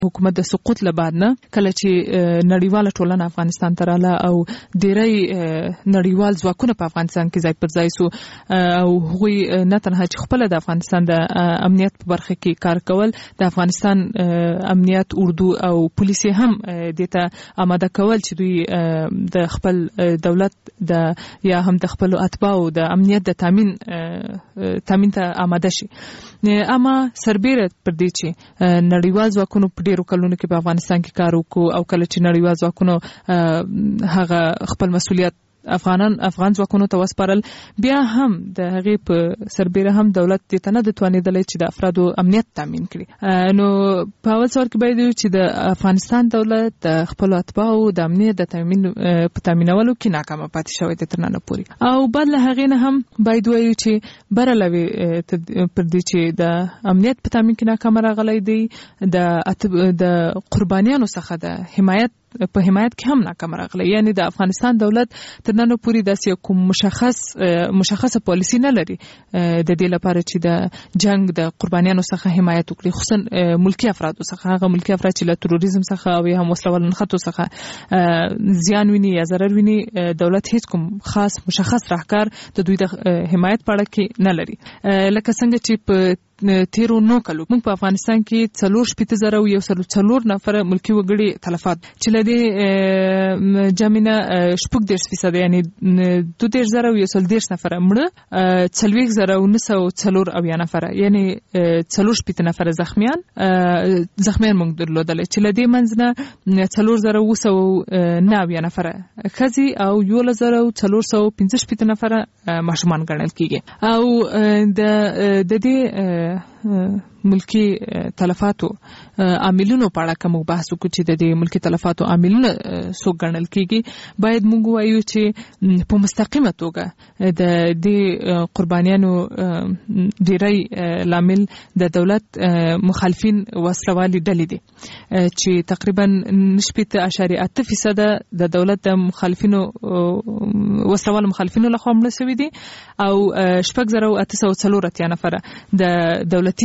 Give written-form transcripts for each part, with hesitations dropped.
حکومت د سقوط له بعد نه کله چې نړیواله ټولنه افغانستان ته رااله او ډېری نړیوال ځواکونه په افغانستان کې ځای پر ځای سو او هغوی نه تنها چې خپل د افغانستان د امنیت په برخه کې کار کول د افغانستان امنیت اردو او پولیس هم دته آماده کول چې دوی د خپل دولت د یا هم د خپل اتباعو د امنیت د تامین ته آماده شي اما سربېره پر دې چې نړیوال ځواکونو په ډیرو کلونو کې په افغانستان کې کار وکړو او کله چې نړیوال ځواکونو هغه خپل مسؤلیت افغان ځواکونو ته وسپارل بیا هم د هغې په سربېره هم دولت دې ته نه د توانېدلی چې د افرادو امنیت تامین کړي نو په اول سوال کې باید وي چې د افغانستان دولت د خپلو اتباعو د امنیت د په تامینولو کې ناکامه پاتې شوی دی تر ننه پورې او بعد له هغې نه هم باید ووایو چې برعلاوه پر دې چې د امنیت په تامین کې ناکامه راغلی دی د قربانیانو څخه د حمایت په حمایت کې هم ناکام راغلی یعنی د افغانستان دولت تر نن پورې داسې کوم مشخصه پالیسی نه لري د دې لپاره چې د جنگ د قربانیانو څخه حمایت وکړي خصوصا ملکی افرادو څخه هغه ملکی افراد چې له تروریزم څخه او هم وسلوال نښتو څخه زیان ویني یا ضرر ویني دولت هیڅ کوم خاص مشخص راهکار د دوی د حمایت په اړه کې نه لري لکه څنګه چې په تیرو نو کلو موږ په افغانستان کې 4,104 نفر ملکی وګړي تلفات چې لدې جامینه 14% یعنی 2,110 نفر مړه 4,904 نفر یعنی 4 نفر زخمیان موږ درلودل چې لدې منځنه 4,909 نفر خزي او 1,415 نفر ماشومان ګڼل کیږي او د دې ملکی تلفاتو عاملونو په اړه کوم بحث وکړو چې د دې ملکی تلفاتو عاملونه څو ګڼل کیږي باید موږ وایو چې په مستقیمه توګه د دې قربانیانو ډیری لامل د دولت مخالفین وسلوالي ډلې دي چې تقریبا 9.8% د دولت د مخالفینو وسلوال مخالفینو لخوا مړه شوي دي او 6,804 نفر د دولتي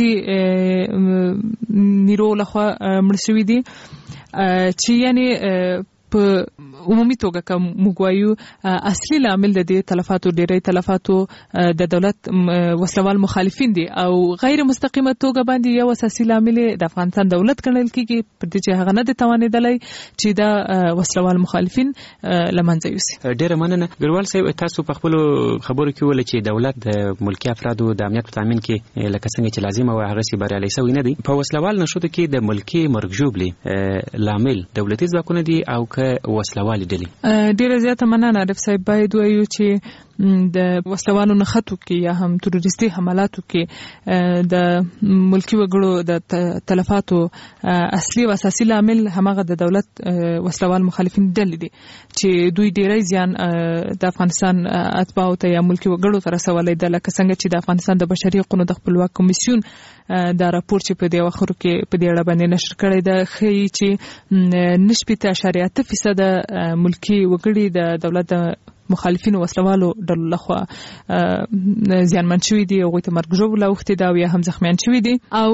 نیرو لخوا مړه شوي دي چې یعنی په عمومي توګه کوم موږ وایو اصلي لامل د دې تلفاتو ډېری تلفاتو د دولت وسلوال مخالفین دي او غیر مستقیمه توګه باندې یو اساسي لامل د افغانستان دولت ګڼل کیږي پر دې چې هغه نه د توانېدلی چې دا وسلوال مخالفین لمنځه یوسي. ډېره مننه ګروال صاحب تاسو په خپلو خبرو کې ویل چې دولت د ملکي افرادو د امنیت په تامین کې لکه څنګه چې لازمه وه هغسې بریالی سوی نه دی په وسلوال نښتو کې د ملکي مرګ ژوبلې لامل دولتي ځواکونه دي او که وسلوالې ډلې ډېره زیاته مننه عارف صاحب باید وایو چې د وسلوالو نښتو کې یا هم تروریستي حملاتو کې د ملکی وګړو د تلفاتو اصلي او اساسي لامل همغه د دولت وسلوال مخالفین ډلې دي چې دوی ډېری زیان د افغانستان اتباعو ته یا ملکی وګړو ته رسولی ده لکه څنګه چې د افغانستان د بشري حقوقو د خپلواک کمیسیون دا راپور چې په دې اواخرو کې په دې اړه باندې نشر کړی ده ښیي چې 9.8% ملکی وګړي د دولت د مخالفینو وسلوالو ډلو لخوا زیانمن شوي دي هغوی ته مرګ ژوبله اوښتې ده او یا هم زخمیان شوي دي او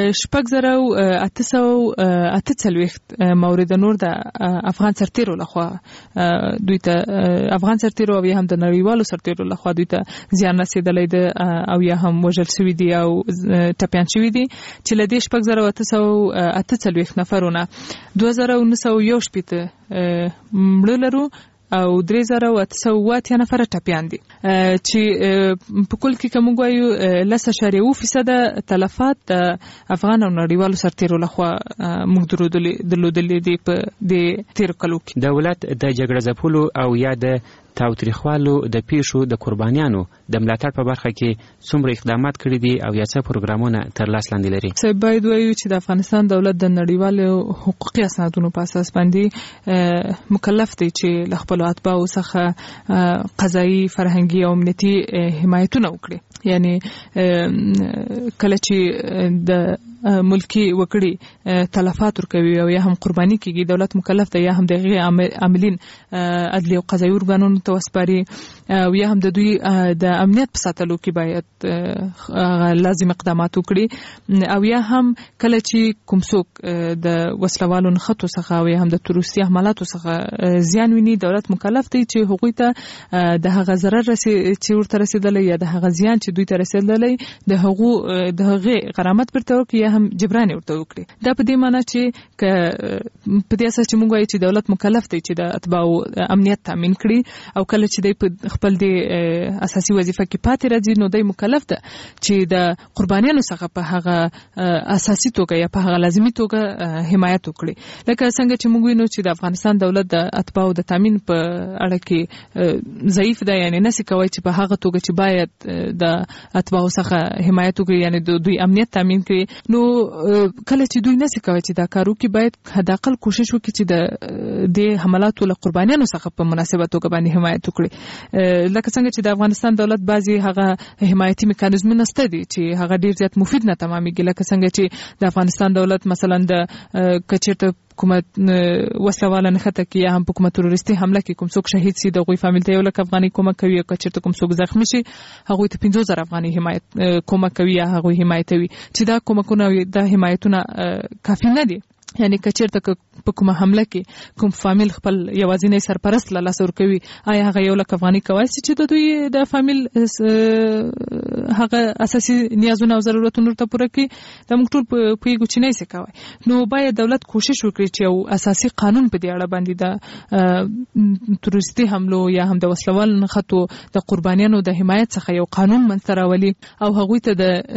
6,848 مورد نور د افغان سرتیرو لخوا دوی ته افغان سرتیرو او یا هم د نړیوالو سرتیرو لخوا دوی ته زیان رسېدلی ده او یا هم وژل شوي دي او ټپیان شوي دي چې له دې 6,848 نفرونه 2,918 مړه لرو او 3,800 نفر ټپیان دي چې په کل کې کوم وایو 10.7% تلفات د افغان او نړیوالو سرتیرو لخوا موږ درلودلې دي په دې تیر کلو کې. دولت د جګړه ځپلو او یا د تاوتریخوالو د پیښو د قربانیانو د ملاتړ په برخه کې څومره اقدامات کړي دي او یا څه پروګرامونه تر لاس لاندې لري؟ څه باید وایو چې د افغانستان دولت د نړیوالو حقوقي اسنادونو په اساس باندې مکلف دی چې له خپلو اتباعو څخه قضایي فرهنګي او امنیتي حمایتونه وکړي. یعنی کله چې د ملکی وکړي تلفات ورکوي او یا هم قرباني کیږي دولت مکلف دی یا هم د عاملین عدلي او قضایي ارګانونو ته وسپاري او یا هم د دوی د امنیت په ساتلو کې باید لازم اقدامات وکړي او یا هم کله چې کوم څوک د وسلوالو نښتو څخه او یا هم د تروریستي حملاتو څخه زیان ویني دولت مکلف دی چې هغوی ته د هغه ضرر چې ورته رسیدلی یا د هغه زیان چې دوی ته رسیدلی د هغې غرامت ورته وکړي یا هم جبران ورته وکړي. دا په دې معنی چې په دې اساس چې موږ وایو چې دولت مکلف دی چې د اتباعو امنیت تامین کړي او کله چې دی په خپل د اساسي وظیفه کې پاتې راځي نو دی مکلف ده چې د قربانیانو څخه په هغه اساسي توګه یا په هغه لازمي توګه حمایت وکړي. لکه څنګه چې موږ وینو چې د افغانستان دولت د اتباعو د تامین په اړه کې ضعیف ده یعنی نشي کوي چې په هغه توګه چې باید د اتباعو څخه حمایت وکړي یعنی دوی امنیت تامین کړي نو کله چې دوی نشي کوي چې دا کار وکړي باید حداقل کوشش وکړي چې د حملاتو له قربانیانو څخه په مناسبه توګه باندې حمایت وکړي. لکه څنګه چې د افغانستان دولت بعضي هغه حمایتي میکانیزمونه شته دي چې هغه ډیر زیات مفید نه تمامېږي لکه څنګه چې د افغانستان دولت مثلا د کچېرته حکومت وسلواله نښته کې یا هم په کومه تروریستي حمله کې کوم څوک شهید سي د هغوی فامیل ته 1 لک افغانۍ کومک کوي او کچېرته کوم څوک زخمی شي هغوی ته 15,000 افغانۍ حمایت کومک کوي یا هغوی حمایتوي چې دا کومکونه د حمایتونه کافي نه دي. یعنی کچېرته په کومه حمله کې کوم فامیل خپل یوازینی سرپرست له لاسه ورکوي آیا هغه 1 لک افغانۍ کولی شي چې د دوی د فامیل هغه اساسي نیازونه او ضرورتونه ورته پوره کړي دا موږ ټول پوهېږو چې نه شي کولی نو باید دولت کوشش وکړي چې یو اساسي قانون په دې اړه باندې د تروریستي حملو یا هم د وسلوالو نښتو د قربانیانو د حمایت څخه یو قانون منځته راولي او هغوی ته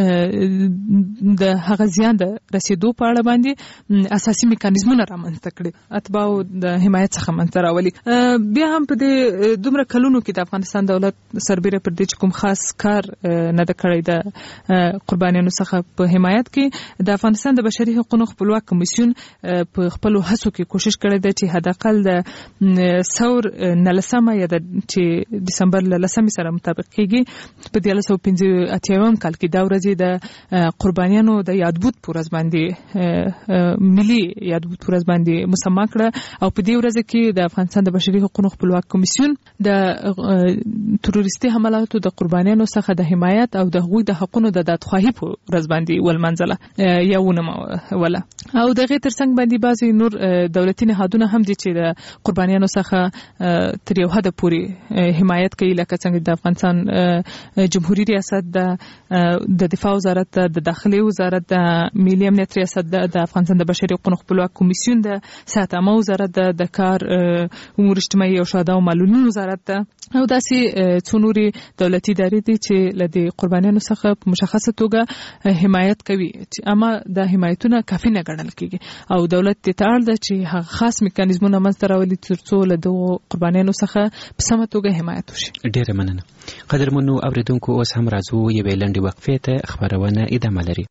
د هغه زیان د رسېدو په اړه باندې اساسي میکانیزمونه رامنځته کړي اتباعو د حمایت څخه منځته راولي. بیا هم په دې دومره کلونو کې د افغانستان دولت سربیره پر دې چې کوم خاص کار نه ده کړی د قربانیانو څخه په حمایت کې د افغانستان د بشري حقوقو خپلواک کمیسیون په خپلو هڅو کې کوشش کړی دی چې حداقل د ثور 19 یا د چې دسمبر 19 سره مطابق کېږي په 1985 کال کې دا ورځ د قربانیانو د یادبود په ورځ باندې ملي یادبود په ورځ باندې مسما کړه او په دې ورځ کې د افغانستان د بشري حقوقو خپلواک کمیسیون د تروریستي حملاتو د قربانیانو څخه د حمایت او د هغوی د حقوقو د دادخواهي په ورځ باندې ولمنځله یا ونوموله او دغه ترڅنګ باندې بعضي نور دولتي نهادونه هم دي چې د قربانیانو څخه تر یو حد پورې حمایت کوي لکه څنګه د افغانستان جمهوریت ریاست د دفاع وزارت د داخلي وزارت د ملي امنیت ریاست د افغانستان د بشري حقوقو خپلواک کمیسیون د صحت عامه وزارت د کار امور اجتماعي او شهدا او معلولین وزارت او داسې څو نورې دولتي ادارې دي چې له دې قربانیانو څخه په مشخصه توګه حمایت کوي اما د حمایتونه کافي نه ګڼل کېږي او دولت دې ته اړ ده چې هغه خاص میکانیزمونه منځته راولي تر څو له دغو قربانیانو څخه په سمه توګه حمایت وشي. ډېره مننه. قدرمنو اوریدونکو اوس هم راځو یوې لنډې وقفې ته خپرونه ادامه لري.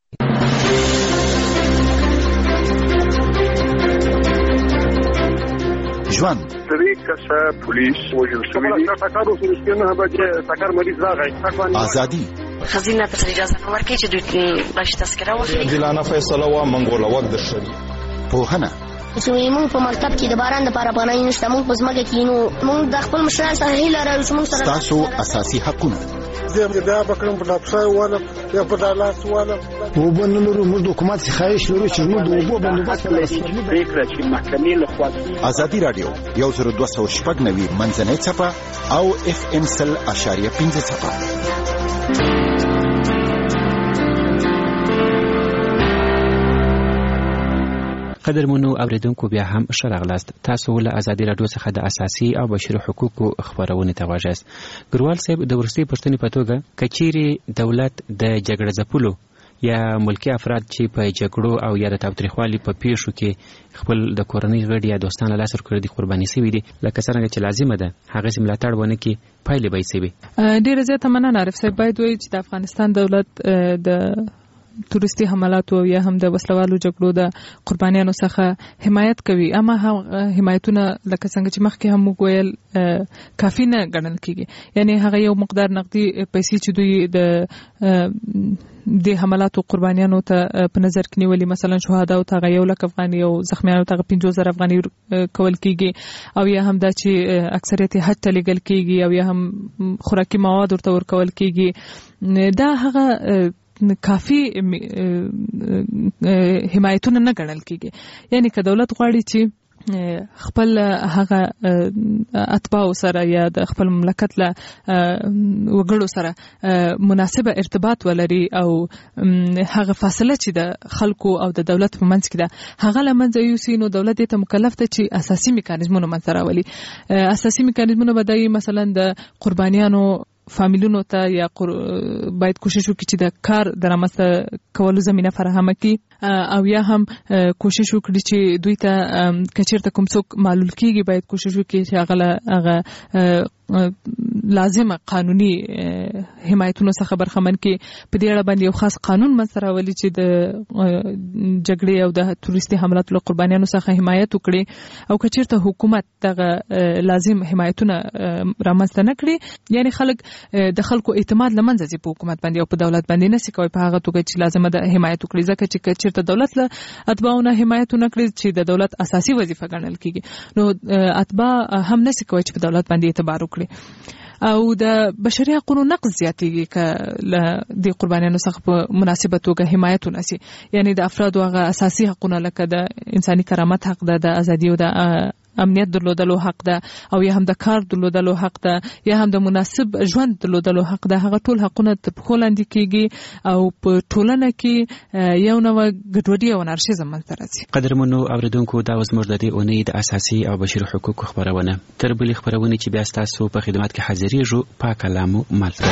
ژوند کسه پولیس وژل شوی دی ټاکر اوس رښتینه به ټاکر مریض راغی ازادي خزینه ته اجازه نه ورکړي چې دوی باندې تذکره واخلي عادلانه فیصله وا منګوله وخت د شری پوهنه چې موږ په مکتب کې د باران لپاره پناه نشته موږ په ځمکه کې نو موږ د خپل مشرانو سره هیله لرو چې موږ سره تاسو اساسي حقونه زه دا بکرم په افسای والا یا په دالاس والا وبنلو موږ حکومت خواهش لرو چې موږ د وبو بندوبست فکر چې محکمې له خوا ازادي رادیو 10290 منځنۍ صفه او FM 100.5 صفه. قدرمنو اوریدونکو بیا هم ښه راغلاست. تاسو له ازادي رادیو څخه د اساسي او بشري حقوقو خبرونه ته غواړئ. ګروال صاحب د ورستي پښتني په توګه کچيري دولت د جګړه ځپلو یا ملکی افراد چې په جګړو او یا د تاوتریخوالي په پیښو کې خپل د کورنۍ غړي یا دوستانو لاس ورکړي دي قرباني شوي دي لکه څنګه چې لازمه ده هغه سم ملاتړ ونه کې پایلې به یې سوي. ډېر زیات مننه عارف صاحب باید وایي چې د افغانستان دولت د تورستي حملات او یا هم د وسلوالو جګړو د قربانیانو څخه حمایت کوي، اما حمایتونه لکه څنګه چې مخکې هم وویل کافي نه ګڼل کیږي. یعنی هغه یو مقدار نقدي پیسې چې دوی د حملاتو قربانیانو ته په نظر کې نیولي، مثلا شهدا او ته 1 لک افغاني او زخمیانو ته 50,000 افغاني کول کیږي، او یا هم دا چې اکثریت حج ته لګل کیږي، او یا هم خوراکي مواد ورته ورکول کیږي. دا هغه کافي حمایتونه نه ګڼل کیږي. یعنی که دولت غواړي چې خپل هغه اتباع سره یا د خپل مملکت له وګړو سره مناسبه ارتباط ولري او هغه فاصله چې د خلکو او د دولت په منځ کې ده هغه لمنځه یوسي، نو دولت ته مکلف دی چې اساسي میکانیزمونه منځ راولي. اساسي میکانیزمونه بدایي مثلا د قربانیانو فامیلونو ته یا باید کوشش وکړي چې د کار د رامنځته کولو زمینه فراهمه کړي، او یا هم کوشش وکړي چې دوی ته که چېرته کوم څوک معلول کیږي باید کوشش وکړي چې هغه لازمه قانوني حمایتونو څخه برخمن کې په دې اړه باندې یو خاص قانون منځته راولي چې د جګړې او د تروریستي حملاتو له قربانیانو څخه حمایت وکړي. او که چېرته حکومت دغه لازم حمایتونه رامنځته نه کړي، یعنی خلک د خلکو اعتماد له منځه ځي په حکومت باندې او په دولت باندې نشي کوي په هغه توګه چې لازمه ده حمایت وکړي، ځکه چې که چېرته دولت له اتباعونه حمایت نه کړي چې د دولت اساسي وظیفه ګڼل کیږي، نو اتباع هم نشي کوي چې په دولت باندې اعتبار وکړي. او د بشري حقوقو نقض زیاتېږي که د قربانیانو څخه په مناسبه توګه حمایت ونشي. یعنی د افرادو هغه اساسي حقوقونه لکه د انساني کرامت حق ده، د ازادي او د امنیت درلودلو حق ده، او یا هم د کار درلودلو حق ده، یا هم د مناسب ژوند درلودلو حق ده، هغه ټول حقونه تر پښو لاندې کیږي او په ټولنه کې یو نوع ګډوډي او انارشیزم منځته راځي. قدرمنو اوریدونکو، دا زموږ د دې اونۍ د اساسي او بشري حقوقو خبرونه. تر بلې خبرونه چې بیا ستاسو په خدمت کې حاضرېږو، پاک کلامو ملته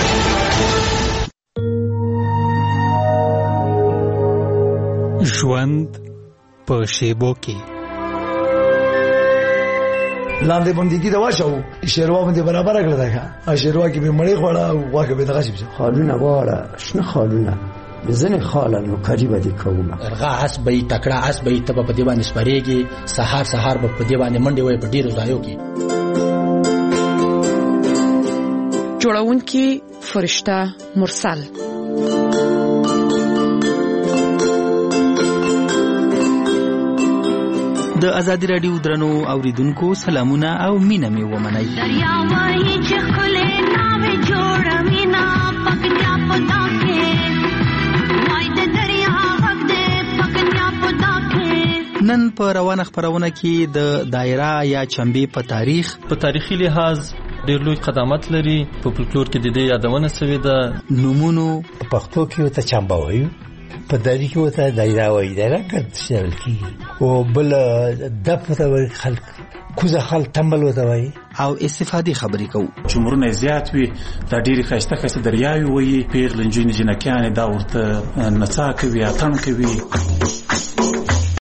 ژوند په شیبو کې لاندې بندګي دا واچو شیروا باندې برابر کړل دا شیروا کې به مړی خوړه او واګه به دغه شي خالونه واړه شنه خالونه بزنه خاله نو کاری باندې کومه ارغا حسبې تکړه حسبې تب په دی باندې سپریږي، سحر په دی باندې منډي وای په ډیرو ځایو کې. جوړونکي فرشته مرسل. د ازادي رادیو درنو اوریدونکو سلامونه او مینه می ومنئ. دریا وای چې خله ناوې جوړ مینا پکیا پتا کې وای د دریا وخت پکیا پتا کې. نن په روانه خبرونه کې د دایره یا چمبې په تاریخي لحاظ ډېر لوی قدامت لري. په فولکلور کې د دې یادونه شوې ده. نومونو په پښتو کې وته چمبا وایي، په دایره کې وته دایره وایي، دایره کډشل کی او بل دفته وایي، خلک کوزه خلک تمبل وته وایي او استفادې خبرې کوو. جمهورونه زیات وي، دا ډېری خسته دریاوي وایي، پیغلنجونې جنکیانې دا ورته نڅا کوي، اتڼ کوي.